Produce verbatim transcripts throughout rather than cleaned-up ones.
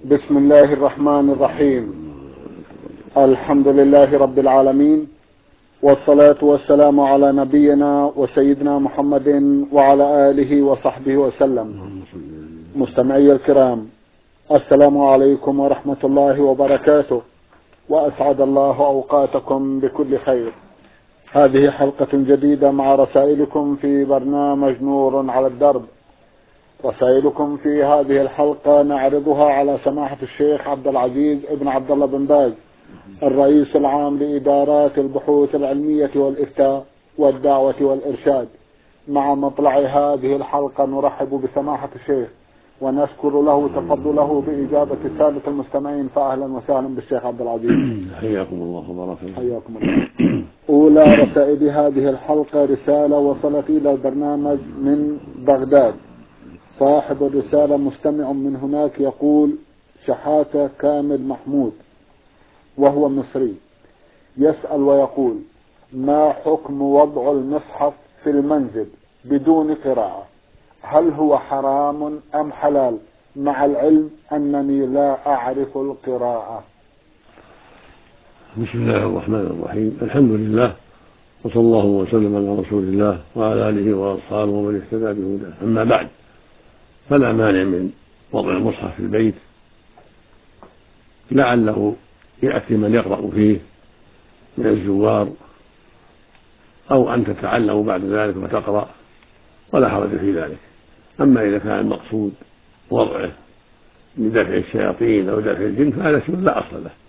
بسم الله الرحمن الرحيم. الحمد لله رب العالمين، والصلاة والسلام على نبينا وسيدنا محمد وعلى آله وصحبه وسلم. مستمعي الكرام، السلام عليكم ورحمة الله وبركاته، وأسعد الله أوقاتكم بكل خير. هذه حلقة جديدة مع رسائلكم في برنامج نور على الدرب. رسائلكم في هذه الحلقة نعرضها على سماحة الشيخ عبد العزيز ابن عبد الله بن باز، الرئيس العام لإدارات البحوث العلمية والإفتاء والدعوة والإرشاد. مع مطلع هذه الحلقة نرحب بسماحة الشيخ ونشكر له تفضله بإجابة السادة المستمعين، فأهلا وسهلا بالشيخ عبد العزيز. حياكم الله وبارك فيكم. حياكم الله. أولى رسائل هذه الحلقة رسالة وصلت إلى البرنامج من بغداد. صاحب الرسالة مستمع من هناك يقول: شحاتة كامل محمود، وهو مصري، يسأل ويقول: ما حكم وضع المصحف في المنزل بدون قراءة؟ هل هو حرام أم حلال، مع العلم أنني لا أعرف القراءة؟ بسم الله الرحمن الرحيم. الحمد لله، وصلى الله وسلم على رسول الله وعلى آله وأصحابه ومن اهتدى بهداه. أما بعد، فلا مانع من وضع المصحف في البيت، لعله يأتي من يقرأ فيه من الزوار، أو أن تتعلم بعد ذلك وتقرأ، ولا حرج في ذلك. أما إذا كان المقصود وضعه لدفع الشياطين أو دفع الجن فهذا شيء لا أصل له،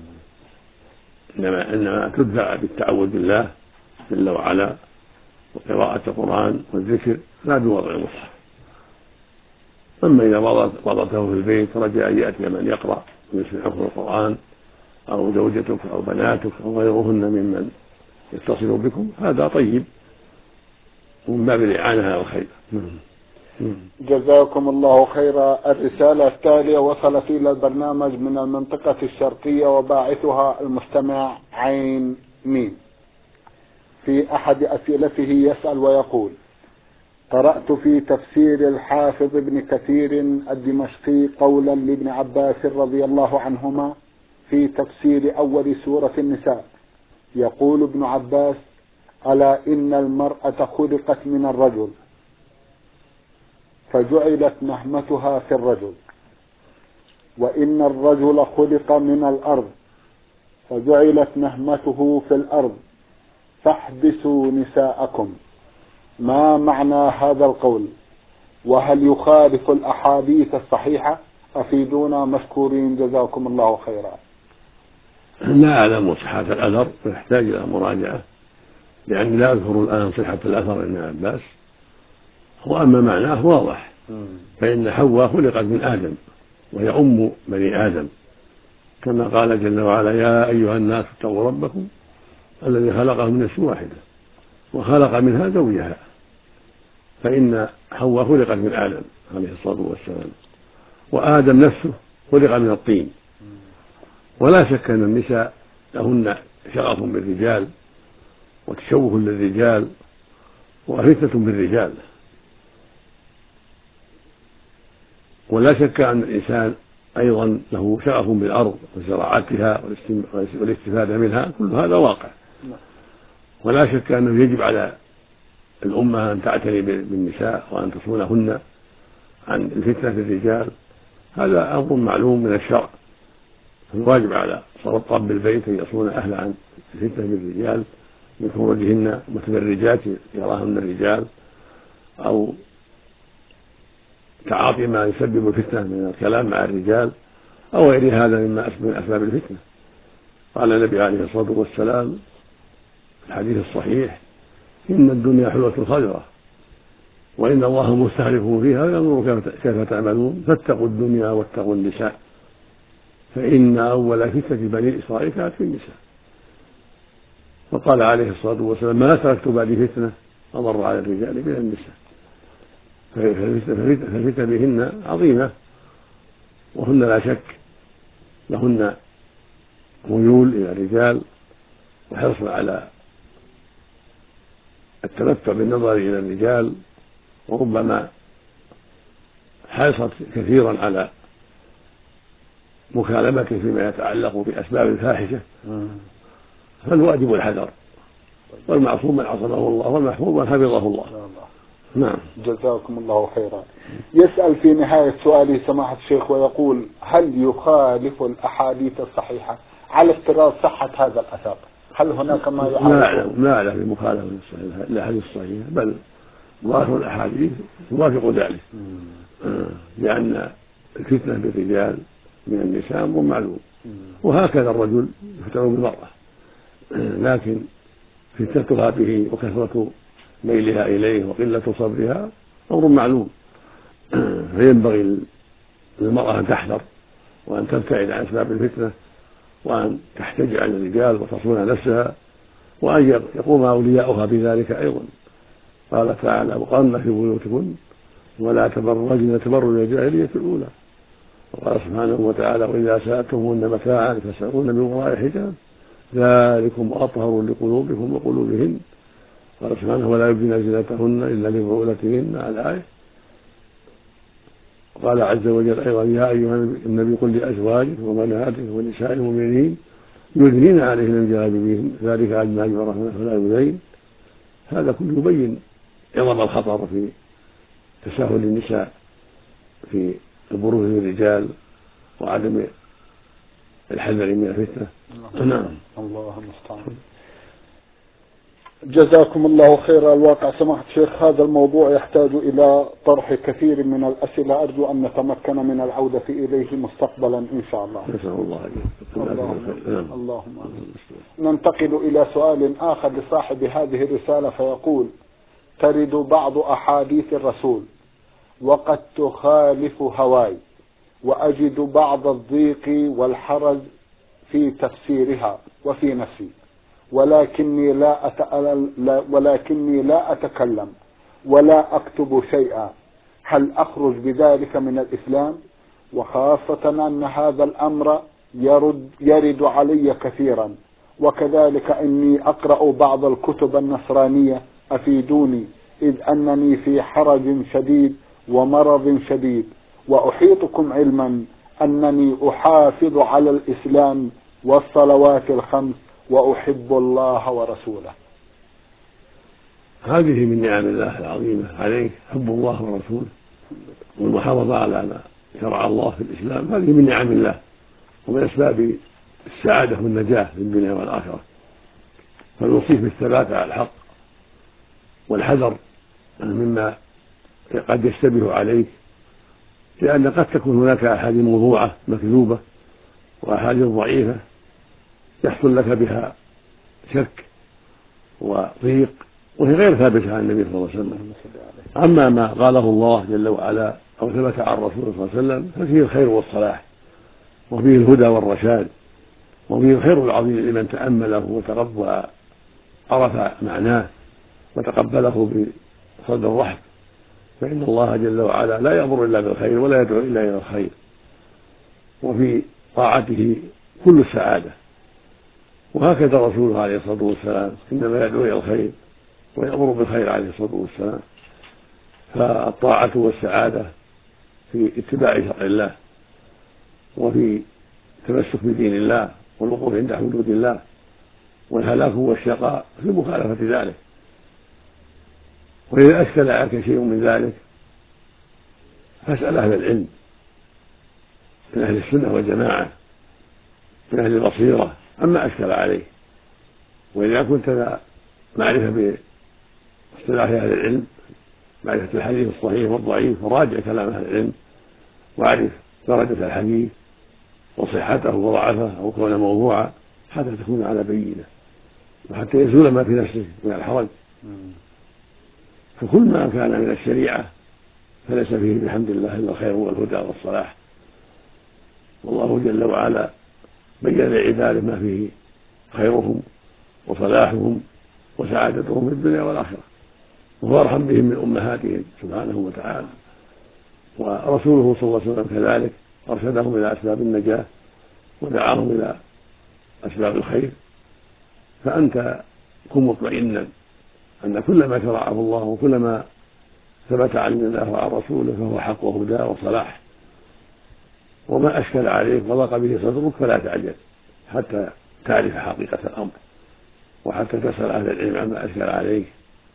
إنما إنما تدفع بالتعوذ بالله جل وعلا وقراءة القرآن والذكر، لا بوضع المصحف. أما إذا وضعته في البيت رجاء أن يأتي من يقرأ ويسمع حفظ القرآن، أو زوجتك أو بناتك أو غيرهن ممن يتصل بكم، هذا طيب ومن باب الإعانة على الخير. جزاكم الله خيرا. الرسالة التالية وصلت إلى البرنامج من المنطقة الشرقية، وباعثها المستمع عين ميم. في أحد أسئلته يسأل ويقول: قرأت في تفسير الحافظ ابن كثير الدمشقي قولا لابن عباس رضي الله عنهما في تفسير أول سورة النساء، يقول ابن عباس: ألا إن المرأة خلقت من الرجل فجعلت نهمتها في الرجل، وإن الرجل خلق من الأرض فجعلت نهمته في الأرض، فاحبسوا نساءكم. ما معنى هذا القول؟ وهل يخالف الأحاديث الصحيحة؟ أفيدونا مشكورين، جزاكم الله خيرا. لا أعلم صحة الأثر، يحتاج إلى مراجعة، لأني لا أذكر الآن صحة الأثر ابن عباس. وأما معناه واضح، فإن حواء خلقت من آدم وهي أم بني آدم، كما قال جل وعلا: يا أيها الناس اتقوا ربكم الذي خلقهم من نفس واحدة وخلق منها زوجها. فإن حواء خلقت من آدم عليه الصلاة والسلام، وآدم نفسه خلق من الطين. ولا شك أن النساء لهن شغف بالرجال وتشوه للرجال وفتنة بالرجال، ولا شك أن الإنسان أيضا له شغف بالأرض وزراعتها والاستفادة منها، كل هذا واقع. ولا شك أنه يجب على الأمة أن تعتني بالنساء وأن تصونهن عن الفتنة بالرجال، هذا أمر معلوم من الشرع. الواجب على رب البيت أن يصون أهله عن الفتنة بالرجال من خروجهن متبرجات يراهن الرجال، أو تعاطي ما يسبب الفتنة من الكلام مع الرجال أو غير هذا مما من أسباب الفتنة. قال النبي عليه الصلاة والسلام في الحديث الصحيح: إن الدنيا حلوة خضرة وإن الله مستخلفكم فيها وينظر كيف تعملون، فاتقوا الدنيا واتقوا النساء، فإن أول فتنة بني إسرائيل كانت في النساء. وقال عليه الصلاة والسلام: ما تركت بعد فتنة أضر على الرجال من النساء. فالفتنة بهن عظيمة، وهن لا شك لهن ميول إلى الرجال وحرص على التمتع بالنظر إلى الرجال، وربما حرصت كثيرا على مكالمته فيما يتعلق بأسباب الفاحشة فالواجب الحذر، والمعصوم من عصمه الله، والمحفوظ من حفظه الله. نعم. جزاكم الله خيرا. يسأل في نهاية سؤاله سماحة الشيخ ويقول: هل يخالف الأحاديث الصحيحة على افتراض صحة هذا الأثر؟ هل هناك ما يعارض؟ لا أعلم لا أعلم بمخالفة الأحاديث الصحيحة، بل ظاهر الأحاديث يوافق ذلك، لأن الفتنة بالرجال من النساء أمر معلوم، وهكذا الرجل يفتن بالمرأة، لكن فتنتها به وكثرة ميلها إليه وقلة صبرها أمر معلوم، فينبغي للمرأة أن تحذر وأن تبتعد عن أسباب الفتنة، وأن تحتج عن الرجال وتصون نفسها، وأن يقوم أولياؤها بذلك أيضا. قال تعالى: وقرن في بيوتكن ولا تبرجن تبرج الجاهلية الأولى. وقال سبحانه وتعالى: وإذا سألتموهن متاعا فاسألوهن من وراء حجاب ذلكم أطهر لقلوبكم وقلوبهن. قال سبحانه: ولا يبدين زينتهن إلا لبعولتهن على الآية. قال عز وجل أيضا: يا أيها النبي قل لأزواجك وبناتك ونساء المؤمنين يدنين عليهن من جلابيبهن ذلك أدنى أن يعرفن فلا يؤذين. هذا كله يبين عظم الخطر في تساهل النساء في البروز للرجال وعدم الحذر من الفتنة. نعم. الله المستعان. جزاكم الله خيرا. الواقع سماحة الشيخ هذا الموضوع يحتاج إلى طرح كثير من الأسئلة، أرجو أن نتمكن من العودة إليه مستقبلا إن شاء الله. نسأل الله اللهم, اللهم آمين. ننتقل إلى سؤال آخر لصاحب هذه الرسالة فيقول: ترد بعض أحاديث الرسول وقد تخالف هواي، وأجد بعض الضيق والحرج في تفسيرها وفي نفسي، ولكني لا أتألل ولكني لا أتكلم ولا أكتب شيئا، هل أخرج بذلك من الإسلام؟ وخاصة أن هذا الأمر يرد, يرد علي كثيرا، وكذلك أني أقرأ بعض الكتب النصرانية، أفيدوني، إذ أنني في حرج شديد ومرض شديد، وأحيطكم علما أنني أحافظ على الإسلام والصلوات الخمس وأحب الله ورسوله. هذه من نعم الله العظيمة عليك، حب الله ورسوله والمحافظة على ما شرع الله في الإسلام، هذه من نعم الله ومن أسباب السعادة والنجاة في الدنيا والآخرة. فالوصيف بالثبات على الحق والحذر مما قد يشتبه عليك، لأن قد تكون هناك أحاديث موضوعة مكذوبة وأحاديث ضعيفة يحصل لك بها شك وضيق، وهي غير ثابتة عن النبي صلى الله عليه وسلم. أما ما قاله الله جل وعلا أو ثبت عن الرسول صلى الله عليه وسلم ففيه الخير والصلاح، وفيه الهدى والرشاد، وفيه الخير العظيم لمن تأمله وتربى عرف معناه وتقبله بصدر رحب، فإن الله جل وعلا لا يأمر إلا بالخير ولا يدعو إلا إلى الخير، وفي طاعته كل السعادة. وهكذا رسوله عليه الصلاة والسلام إنما يدعو إلى الخير ويأمر بالخير عليه الصلاة والسلام. فالطاعة والسعادة في اتباع شرع الله، وفي التمسك بدين الله والوقوف عند حدود الله، والهلاك والشقاء في مخالفة ذلك. وإذا أشكل عليك شيء من ذلك فاسأل أهل العلم من أهل السنة والجماعة من أهل البصيرة أما أشكل عليه. وإذا كنت لا معرفة باصطلاح أهل العلم، معرفة الحديث الصحيح والضعيف، فراجع كلام أهل العلم واعرف درجة الحديث وصحته وضعفه أو كونه موضوعا حتى تكون على بينة، وحتى يزول ما في نفسك من الحرج. فكل ما كان من الشريعة فليس فيه بحمد الله إلا الخير والهدى والصلاح، والله جل وعلا بين لعباده ما فيه خيرهم وصلاحهم وسعادتهم في الدنيا والآخرة، وهو أرحم بهم من أمهاتهم سبحانه وتعالى. ورسوله صلى الله عليه وسلم كذلك أرشدهم إلى أسباب النجاة ودعاهم إلى أسباب الخير. فأنت كن مطمئنا أن كل ما شرعه الله وكل ما ثبت عن الله وعن رسوله فهو حق وهدى وصلاح، وما أشكل عليك وضاق به صدرك فلا تعجل حتى تعرف حقيقة الأمر وحتى تسأل أهل العلم عما أشكل عليك،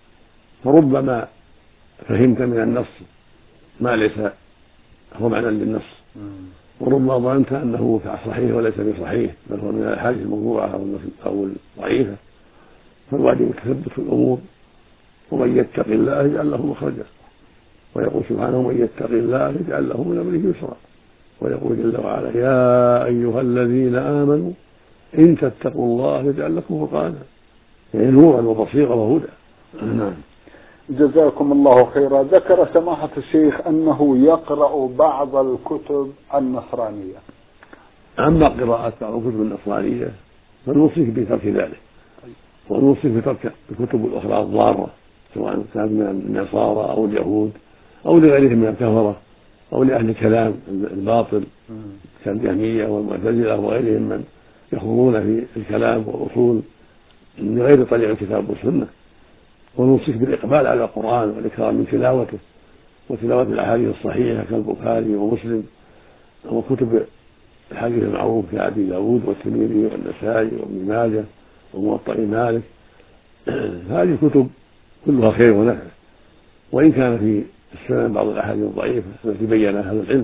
فربما فهمت من النص ما ليس هو معنى للنص، وربما ظننت أنه صحيح وليس بصحيح بل هو من الأحاديث الموضوعة أو الضعيفة. فالواجب التثبت في الأمور، ومن يتق الله يجعل له مخرجا، ويقول سبحانه من يتق الله يجعل له من أمره يسرا، ويقول جل وعلا يا أيها الذين آمنوا إن تتقوا الله يجعل لكم فرقانا، يعني نورا وبصيرا وهدى. نعم. جزاكم الله خيرا. ذكر سماحة الشيخ أنه يقرأ بعض الكتب النصرانية. أما قراءة بعض الكتب النصرانية فنوصيك بترك ذلك، ونوصيك بترك الكتب الأخرى الضارة سواء كان من النصارى أو اليهود أو لغيرهم من الكفرة أو لأهل الكلام الباطل كالجهمية والمعتزلة وغيرهم من يخوضون في الكلام والأصول من غير طريق الكتاب والسنة. ونوصيك بالإقبال على القرآن والإكثار من تلاوته وتلاوة الأحاديث الصحيحة كالبخاري ومسلم وكتب الحديث المعروف كأبي داود والترمذي والنسائي وابن ماجه وموطأ مالك. هذه الكتب كلها خير ونفع، وإن كان في السنن بعض الأحاديث الضعيفة التي بينها أهل العلم،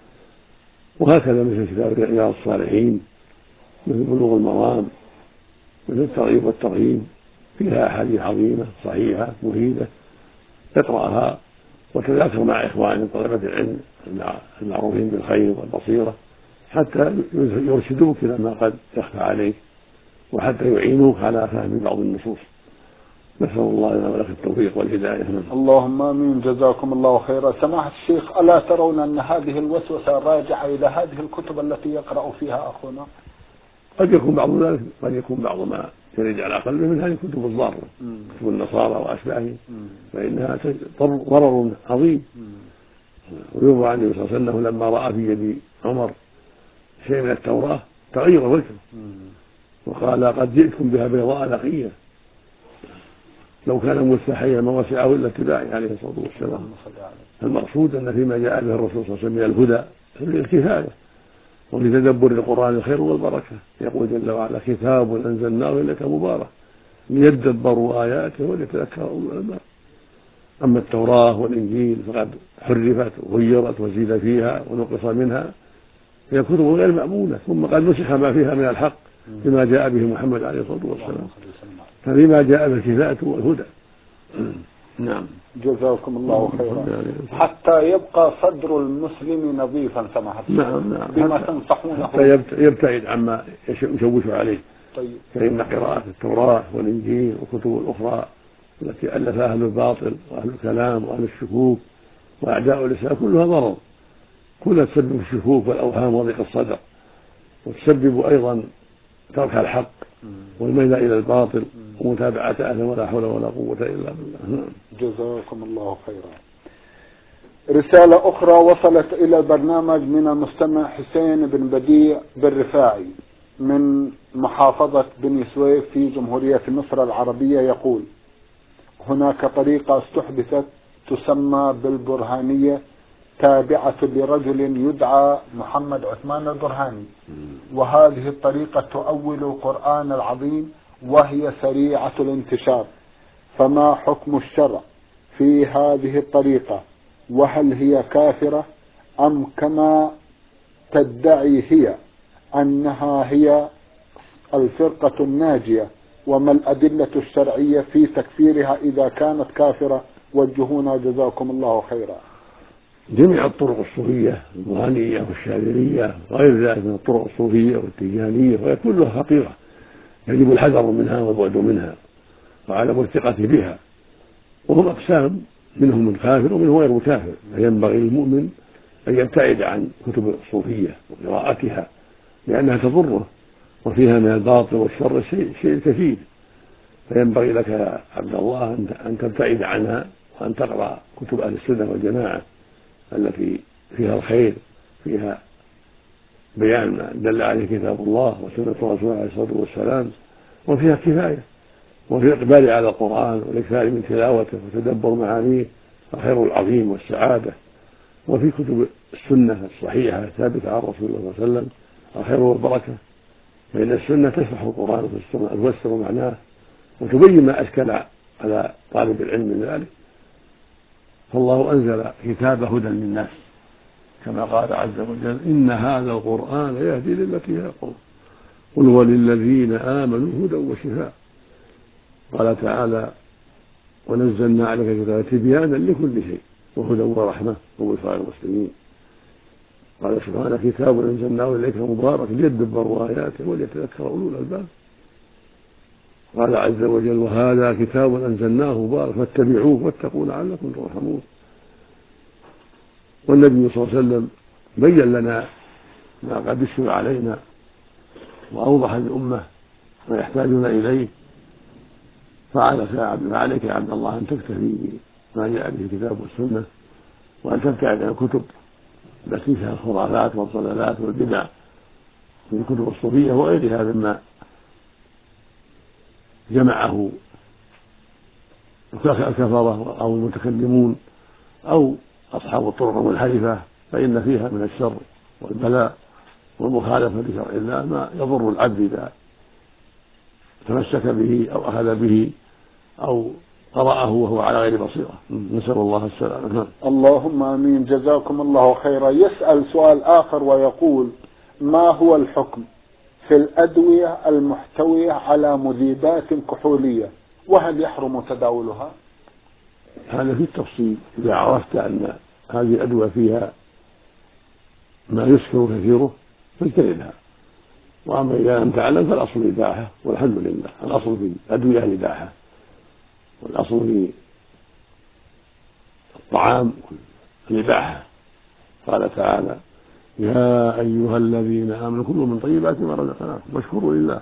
وهكذا مثل كتاب رياض الصالحين، مثل بلوغ المرام، مثل الترغيب والترهيب، فيها أحاديث عظيمة صحيحة مفيدة تقرأها وتذاكر مع إخوان طلبة العلم المعروفين بالخير والبصيرة حتى يرشدوك إلى ما قد يخفى عليك وحتى يعينوك على فهم بعض النصوص. نسأل الله لنا ولك التوفيق والهداية. اللهم آمين. جزاكم الله خيرا. سماحة الشيخ، ألا ترون أن هذه الوسوسة راجعة إلى هذه الكتب التي يقرأ فيها أخونا؟ قد يكون بعض ذلك، قد يكون بعض ما يرد على قلبه من هذه الكتب الضارة كتب النصارى وأشباههم، فإنها ضرر عظيم. ويروى عن النبي صلى الله عليه وسلم لما رأى في يد عمر شيء من التوراة تغير وجهه وقال قد جئتكم بها بيضاء نقية لو كان مستحيا ما وسعه إلا اتباعي عليه الصلاة والسلام. المقصود أن فيما جاء به الرسول صلى الله عليه وسلم من الهدى الكفاية، ولتدبر القرآن الخير والبركة. يقول جل وعلا كتاب أنزلناه إليك مبارك ليدبروا آياته وليتذكر أولو الألباب. أما التوراة والإنجيل فقد حرفت وغيرت وزيد فيها ونقص منها، هي كتب غير مأمونة، ثم قد نسخ ما فيها من الحق بما جاء به محمد عليه الصلاة والسلام، فبما جاء بالكفاية والهدى. نعم. جزاكم الله خيرا. حتى يبقى صدر المسلم نظيفا سماحة الشيخ. نعم نعم. بما تنصحونه حتى يبتعد عما يشوش عليه. طيب. فإن قراءة التوراة والإنجيل والكتب الأخرى التي ألفها أهل الباطل وأهل الكلام وأهل الشكوك وأعداء الإسلام كلها ضرر، كلها تسبب الشكوك والأوهام وضيق الصدر، وتسبب أيضا ترك الحق والميل إلى الباطل ومتابعة أهله ولا حول ولا قوة إلا بالله. جزاكم الله خيرا. رسالة أخرى وصلت إلى البرنامج من المستمع حسين بن بديع بن رفاعي من محافظة بني سويف في جمهورية مصر العربية، يقول: هناك طريقة استحدثت تسمى بالبرهانية تابعة لرجل يدعى محمد عثمان البرهاني، وهذه الطريقة تؤول القرآن العظيم وهي سريعة الانتشار، فما حكم الشرع في هذه الطريقة؟ وهل هي كافرة أم كما تدعي هي أنها هي الفرقة الناجية؟ وما الأدلة الشرعية في تكفيرها إذا كانت كافرة؟ وجهونا جزاكم الله خيرا. جميع الطرق الصوفية البرهانية والشاذلية وغير ذلك من الطرق الصوفية والتيجانية وهي كلها خطيرة، يجب الحذر منها والبعد منها وعدم الثقة بها، وهم أقسام، منهم الكافر ومنهم غير الكافر، فينبغي للمؤمن أن يبتعد عن كتب الصوفية وقراءتها لأنها تضره وفيها من الباطل والشر شيء, شيء كثير، فينبغي لك يا عبد الله أن تبتعد عنها وأن تقرأ كتب أهل السنة والجماعة التي فيها الخير، فيها بيان ما دل عليه كتاب الله وسنة رسوله عليه الصلاة والسلام، وفيها كفاية، وفي الإقبال على القرآن والإكثار من تلاوته وتدبر معانيه الخير العظيم والسعادة. وفي كتب السنة الصحيحة الثابتة عن رسول الله صلى الله عليه وسلم الخير والبركة، فإن السنة تشرح القرآن وتفسر معناه وتبين ما أشكل على طالب العلم من ذلك. فالله أنزل كتاب هدى للناس كما قال عز وجل: إن هذا القرآن يهدي للتي هي أقوم قل وللذين آمنوا هدى وشفاء. قال تعالى: ونزلنا عليك كتابا تبيانا لكل شيء وهدى ورحمة وبشرى للمسلمين. قال سبحانه: كتاب أنزلناه إليك مبارك ليدبروا آياته وليتذكر أولو الألباب. قال عز وجل: وهذا كتاب أنزلناه مبارك فاتبعوه واتقوا لعلكم ترحمون. والنبي صلى الله عليه وسلم بين لنا ما قد اشكل علينا وأوضح للأمة ما يحتاجون إليه. فعليك يا عبد الله أن تكتفي بما جاء به الكتاب والسنة، وأن تبتعد عن الكتب التي فيها الخرافات والضلالات والبدع من الكتب الصوفية وغيرها مما جمعه الكفرة أو المتكلمون أو أصحاب الطرق المنحرفة، فإن فيها من الشر والبلاء والمخالفة لشرع الله ما يضر العبد إذا تمسك به أو أخذ به أو قرأه وهو على غير بصيرة. نسأل الله السلامة. اللهم آمين. جزاكم الله خيرا. يسأل سؤال آخر ويقول: ما هو الحكم في الأدوية المحتوية على مذيبات كحولية، وهل يحرم تداولها؟ هذا في التفصيل. إذا عرفت أن هذه الأدوية فيها ما يسكر كثيره فاجتنبها، وأما إذا لم تعلم فالأصل الإباحة والحمد لله. الأصل في الأدوية الإباحة، والأصل في الطعام الإباحة. قال تعالى: يا أيها الذين آمنوا كلوا من طيبات ما رزقناكم واشكروا لله.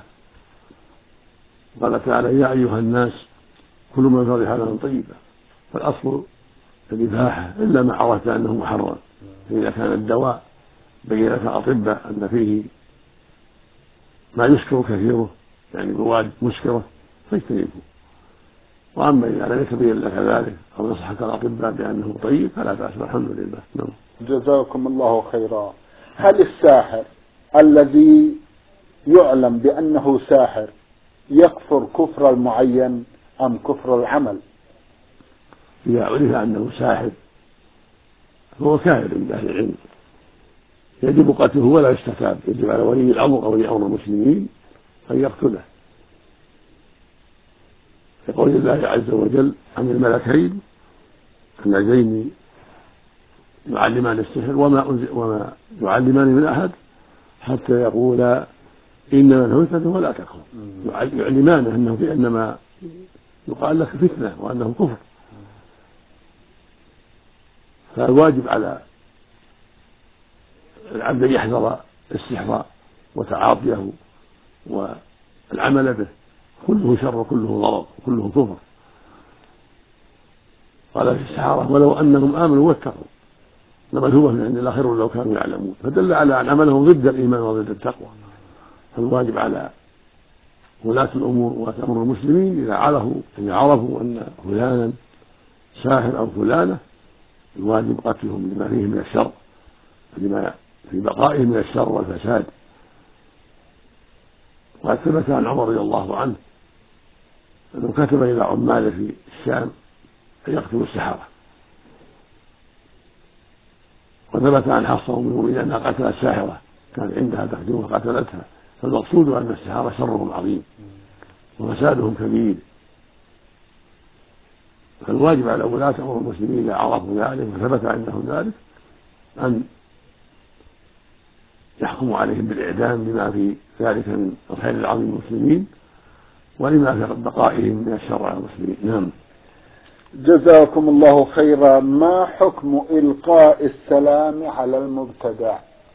قال تعالى: يا أيها الناس كلوا من الأرض حلالا طيبا. فالأصل الإباحة إلا ما عرفت أنه محرم. فإذا كان الدواء بين لك أطباء أن فيه ما يسكر كثيره يعني مواد مسكرة فاجتنبه، وأما إذا لم يتبين لك ذلك أو نصحك الأطباء بأنه طيب فلا بأس والحمد لله. نعم. جزاكم الله خيرا. هل الساحر الذي يعلم بأنه ساحر يكفر كفر المعين أم كفر العمل؟ إذا عرف أنه ساحر فهو كافر عند أهل العلم، يجب قتله ولا يستتاب. يجب على ولي الأمر أو ولي أمر المسلمين أن يقتله، يقول الله عز وجل عن الملكين اللذين يعلمان السحر وما, وما يعلمان من أحد حتى يقولا إنما الفتنة ولا تكفر. يعلمانه أنه في إنما يقال لك فتنة وأنه كفر. فالواجب على العبد أن يحذر السحر وتعاطيه والعمل به، كله شر وكله ضرر وكله كفر. قال في السحرة: ولو أنهم آمنوا واتقوا لمثوبة من عند الله خير لو كانوا يعلمون. فدل على أن عملهم ضد الإيمان وضد التقوى. فالواجب على ولاة الأمور ولاة أمر المسلمين إذا عرفوا إذا عرفوا أن فلانا ساحر أو فلانة الواجب قتلهم لما فيه من الشر، لما في بقائه من الشر والفساد. وقد ثبت عن عمر رضي الله عنه أنه كتب إلى عماله في الشام أن يقتلوا السحرة، وثبت عن حفصة أم المؤمنين أنها قتلت ساحرة كان عندها تخدمها فقتلتها. فالمقصود أن السحرة شرهم عظيم وفسادهم كبير. فالواجب على ولاة أمر المسلمين إذا عرفوا ذلك وثبت عندهم ذلك أن يحكموا عليهم بالإعدام لما في ذلك من الخير العظيم المسلمين ولما في بقائهم من الشر على المسلمين. نعم. جزاكم الله خيرا. ما حكم إلقاء السلام على المبتدع؟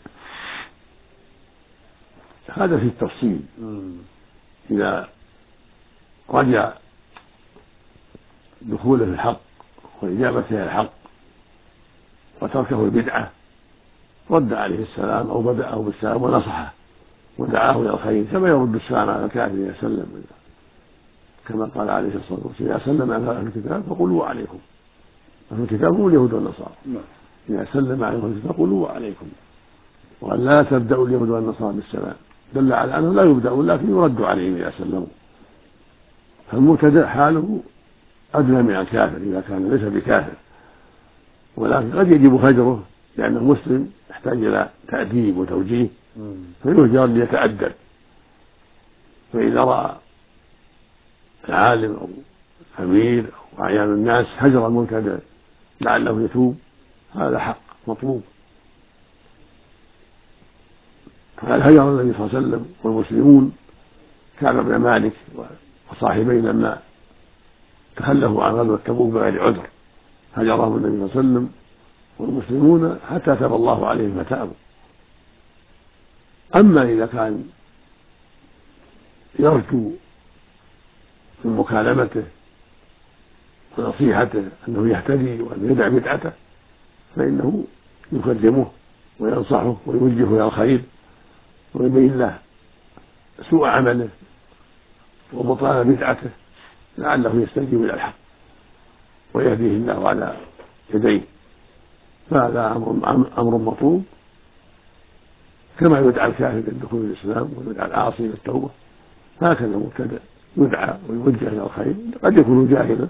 هذا في التفصيل. إذا رجع دخوله في الحق وإجابته الحق وتركه البدعة رد عليه السلام أو بدأه بالسلام ونصحه ودعاه إلى الخير كما يرد السلام على الكافر إذا سلم، كما قال عليه الصلاة والسلام: إذا سلم على أهل الكتاب فقولوا عليكم. أهل الكتاب هم اليهود والنصارى. إذا سلم عليكم فقولوا وعليكم، وأن لا تبدأوا اليهود والنصارى بالسلام، دل على أنه لا يبدأون لكن يرد عليهم إذا سلموا. فالمبتدأ حاله أدنى من الكافر إذا كان ليس بكافر، ولكن قد يجب هجره لأنه مسلم يحتاج إلى تأديب وتوجيه فيهجر ليتأدب. فإذا رأى العالم أو الأمير أو أعيان الناس هجر المبتدأ لعله يتوب، هذا حق مطلوب. فقد هجر النبي صلى الله عليه وسلم والمسلمون كعب بن مالك وصاحبيه لما تخلفوا عن غزوة تبوك بغير عذر، هجرهم النبي صلى الله عليه وسلم والمسلمون حتى تاب الله عليهم فتابوا. أما إذا كان يرجو من مكالمته ونصيحته أنه يهتدي وأنه يدع بدعته فإنه يكلمه وينصحه ويوجهه إلى الخير ويبين له سوء عمله وبطلان بدعته لعله يستجيب إلى الحق ويهديه الله على يديه. فهذا أمر مطلوب، كما يدعى الكافر بالدخول الإسلام ويدعى العاصي بالتوبة، هكذا المبتدع يدعى ويوجه إلى الخير. قد يكون جاهلا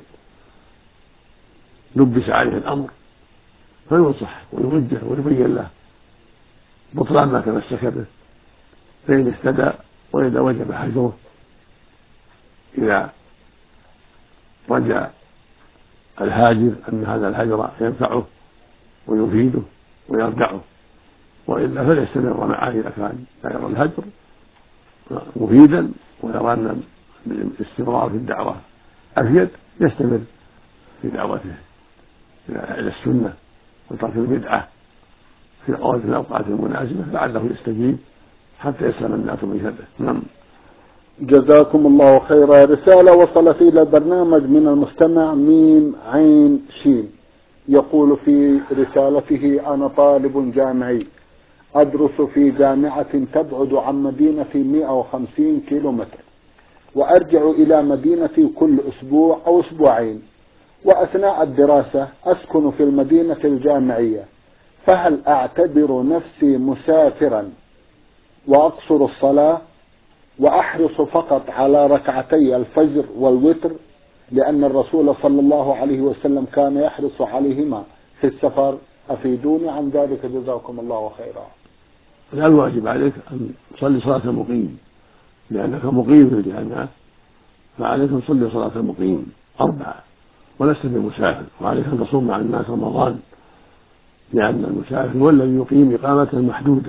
لبس عليه الأمر فينصح ويوجه ويبين له بطلان ما تمسك به، فإن اهتدى وإذا وجب حجره إذا رجع الهاجر أن هذا الهجر ينفعه ويفيده ويرجعه، وإلا فليستمر معه إذا كان لا يرى الهجر مفيدا ويرى أن الاستمرار في الدعوة أفيد يستمر في دعوته إلى السنة وترك البدعة في الأوقات المناسبة لعله يستجيب حتى يسلم الناس من شره. نعم. جزاكم الله خيرا. رسالة وصلت إلى البرنامج من المستمع ميم عين شين، يقول في رسالته: أنا طالب جامعي أدرس في جامعة تبعد عن مدينتي مئة وخمسين كيلومتر، وأرجع إلى مدينتي كل أسبوع أو أسبوعين، وأثناء الدراسة أسكن في المدينة الجامعية، فهل أعتبر نفسي مسافرا وأقصر الصلاة وأحرص فقط على ركعتي الفجر والوتر، لأن الرسول صلى الله عليه وسلم كان يحرص عليهما في السفر؟ أفيدوني عن ذلك جزاكم الله خيرا. لا، الواجب عليك أن تصلي صلاة المقيم لأنك مقيم في الجامعة، فعليك أن تصلي صلاة المقيم أربعة ولست بمسافر، وعليك أن تصوم مع الناس رمضان لأن المسافر هو الذي يقيم إقامة محدودة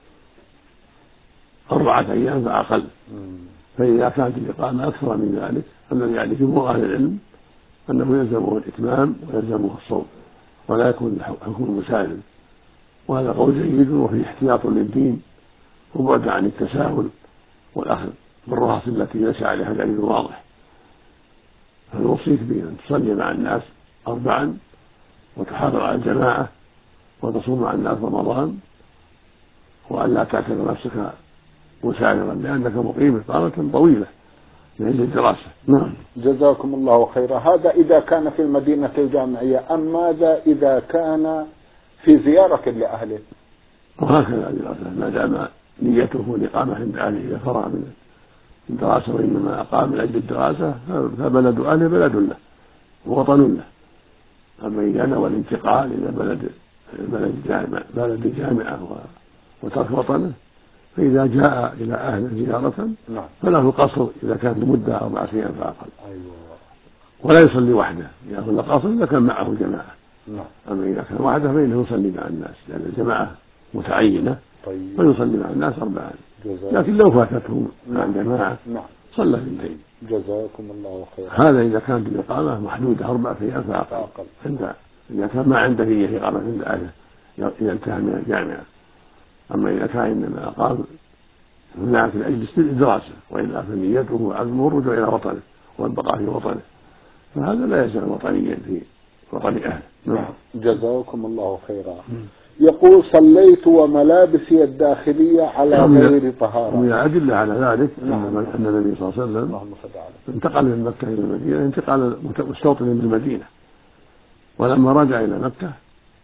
أربعة أيام فأقل. فإذا كانت الإقامة أكثر من ذلك الذي يعني جمهور أهل العلم أنه يلزمه الإتمام ويلزمه الصوم ولا يكون حكم المسافر، وهذا قول جيد وفيه احتياط للدين وبعد عن التساهل والأخذ بالرخص التي ليس عليها دليل واضح. فنوصيك بأن تصلي مع الناس أربعا وتحافظ على الجماعة وتصوم مع الناس رمضان، وأن لا تعتبر نفسك مسافرا لأنك مقيم إقامة طويلة من أجل الدراسة. نعم. جزاكم الله خيرا. هذا إذا كان في المدينة الجامعية، أم ماذا إذا كان في زيارة لأهله؟ وهكذا ما دام نيته الإقامة عند أهله إذا فرغ من الدراسة وإنما أقام من أجل الدراسة فبلد أهله بلد له ووطن له. أما إذا نوى الانتقال إلى بلد بلد جامعة بلد جامعة وترك وطنه فإذا جاء إلى أهل زيارة فله القصر إذا كانت المدة أربع أيام فأقل. ولا يصلي وحده، يأخذ القصر إذا كان معه جماعة. أما إذا كان وحده فإنه يصلي مع الناس لأن الجماعة متعينة فيصلي مع الناس أربعا، لكن لو فاتته مع الجماعة صلى اثنتين. جزاكم الله خيرا. هذا إذا كانت الإقامة محدودة أربعة أيام فأقل، إذا كان ما عنده نية إقامة عند أهله إذا انتهى من الجامعة. أما إذا كان إنما أقام هناك لأجل الدراسة وإلا فنيته عزمه الرجوع إلى وطنه والبقاء في وطنه، فهذا لا يزال وطنيا في وطن أهله. نعم. جزاكم الله خيرا. يقول: صليت وملابسي الداخلية على غير طهارة. ومن الأدلة على ذلك أن النبي صلى الله عليه وسلم انتقل من مكة إلى المدينة انتقال مستوطن من المدينة، ولما رجع إلى مكة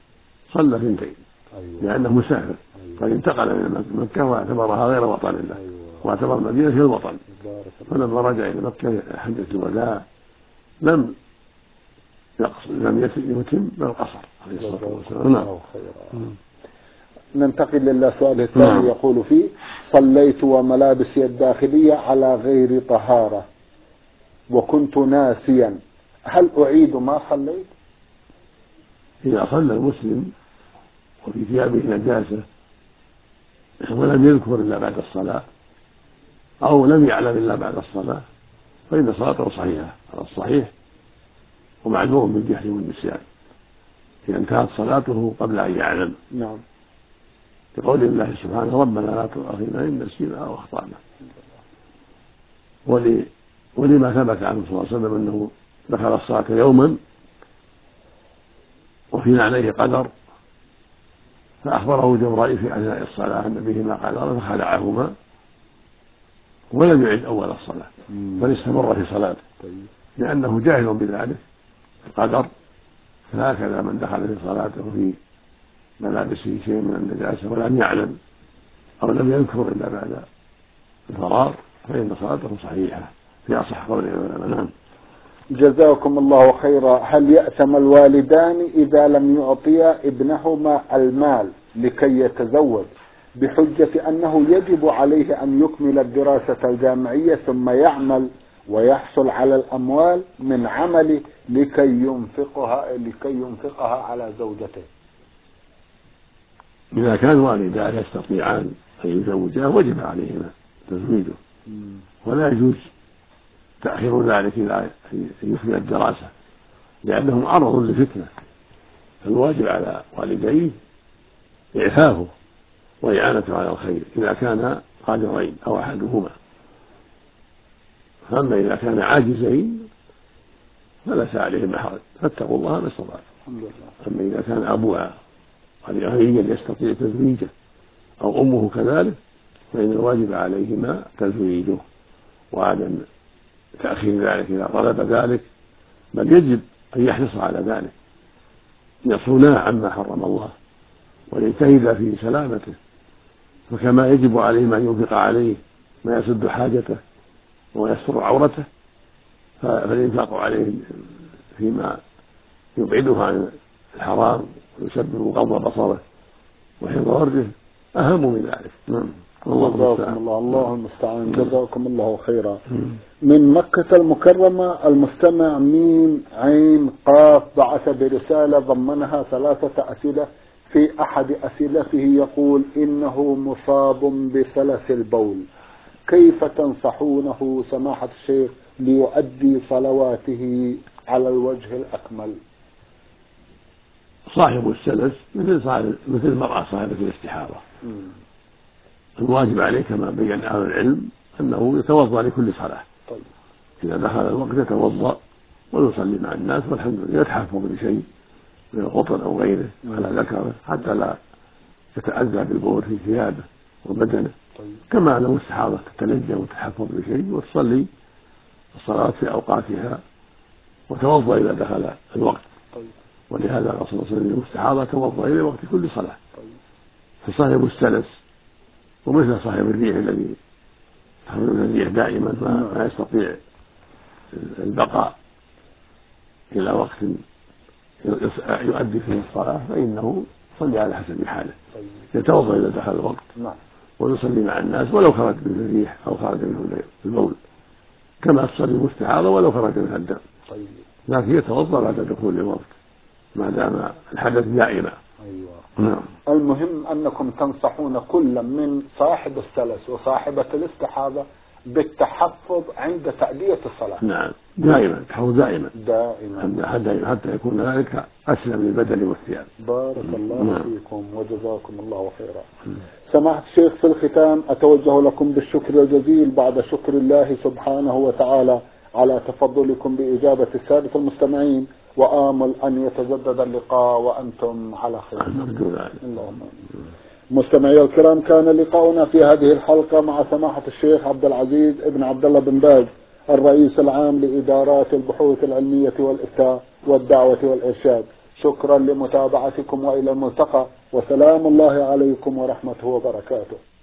صلى ثنتين أيوة. لأنه مسافر أيوة. قد انتقل من مكة واعتبرها غير وطن له. أيوة. واعتبر المدينة هي الوطن. فلما رجع إلى مكة حجة الوداع لم يقصر لم يتم بل قصر عليه الصلاة والسلام. نعم. ننتقل لله سؤال الثاني. يقول فيه: صليت وملابسي الداخلية على غير طهارة وكنت ناسيا، هل أعيد ما صليت؟ إذا صلى المسلم وفي ثيابه نجاسة ولم يذكر إلا بعد الصلاة أو لم يعلم إلا بعد الصلاة فإن صلاته صحيحة على الصحيح ومعذور بالجهل والنسيان إذا انتهت صلاته قبل أن يعلم. نعم. لقول الله سبحانه: ربنا لا تؤاخذنا إن نسينا أو أخطأنا. ولي ولما ثبت عنه صلى الله عليه وسلم أنه دخل الصلاة يوما وفي عليه قدر فأخبره جبرائيل في أثناء الصلاة أن بهما قدر فخلعهما ولم يعد أول الصلاة بل استمر في صلاته لأنه جاهل بذلك القدر. فهكذا من دخل في صلاته في ملابسه شيء من النجاسة ولم يعلم أو لم يذكر إلا بعد الفراغ فإن صلاته صحيحة في أصح قول العلماء. نعم. جزاكم الله خيرا. هل يأثم الوالدان إذا لم يعطيا ابنهما المال لكي يتزوج بحجة أنه يجب عليه أن يكمل الدراسة الجامعية ثم يعمل ويحصل على الأموال من عمله لكي ينفقها لكي ينفقها على زوجته؟ إذا كان والداه يستطيعان أن يزوجاه وجب عليهما تزويجه ولا يجوز تأخير ذلك إلى أن يكمل الدراسة لأنهم عرض لفتنة. فالواجب على والديه إعفافه وإعانته على الخير إذا كان قادرين أو أحدهما. فأما إذا كان عاجزين فليس عليهما حرج فاتقوا الله ما استطعتم. أما إذا كان أبوها غنيا يستطيع تزويجه أو أمه كذلك فإن الواجب عليهما تزويجه وعدم تأخير ذلك إذا طلب ذلك بل يجب أن يحرص على ذلك يصوناه عما حرم الله ويجتهد في سلامته. فكما يجب عليه أن ينفق عليه ما يسد حاجته ويستر عورته فالإنفاق عليه فيما يبعده عن الحرام ويسبب غض بصره وحفظ فرجه أهم من ذلك. نعم. جزاكم الله الله المستعان. جزاكم الله خيرا. من مكة المكرمة المستمع ميم عين قاف بعث برسالة ضمنها ثلاثة أسئلة. في أحد أسئلته يقول إنه مصاب بسلس البول، كيف تنصحونه سماحة الشيخ ليؤدي صلواته على الوجه الأكمل؟ صاحب السلس مثل صاحب مثل المرأة صاحبة الاستحاضة. الواجب عليه كما بين أهل العلم أنه يتوضأ لكل صلاة. طيب. إذا دخل الوقت يتوضأ ويصلي مع الناس والحمد لله يتحفظ بشيء من القطن أو غيره على ذكره حتى لا يتأذى بالبول في ثيابه وبدنه. طيب. كما لو استحاضة تتلجم وتحفظ بشيء وتصلي الصلاة في أوقاتها وتوضأ إذا دخل الوقت. طيب. ولهذا قال صلى الله عليه وسلم المستحاضة توضأ إلى وقت كل صلاة. طيب. فصاحب السلس ومثل صاحب الريح الذي تحمل الريح دائما ما يستطيع البقاء إلى وقت يؤدي فيه الصلاة فإنه يصلي على حسب حاله. يتوضأ إذا دخل الوقت ويصلي مع الناس ولو خرج منه الريح أو خرج منه البول كما تصلي المستحاضة ولو خرج منها الدم. لكن يتوضأ بعد دخول الوقت ما دام الحدث دائما. أيوة. نعم. المهم أنكم تنصحون كل من صاحب السلس وصاحبة الاستحاضة بالتحفظ عند تأدية الصلاة. نعم دائما تحفظ دائما دائما حتى حتى يكون ذلك أسلم للبدن والثياب. بارك الله نعم. فيكم وجزاكم الله خيرا. سماحة الشيخ في الختام أتوجه لكم بالشكر الجزيل بعد شكر الله سبحانه وتعالى على تفضلكم بإجابة السادة المستمعين وآمل أن يتجدد اللقاء وأنتم على خير. اللهم مستمعي الكرام كان لقاؤنا في هذه الحلقة مع سماحة الشيخ عبد العزيز ابن عبد الله بن باز الرئيس العام لإدارات البحوث العلمية والإفتاء والدعوة والإرشاد. شكرا لمتابعتكم وإلى الملتقى، وسلام الله عليكم ورحمته وبركاته.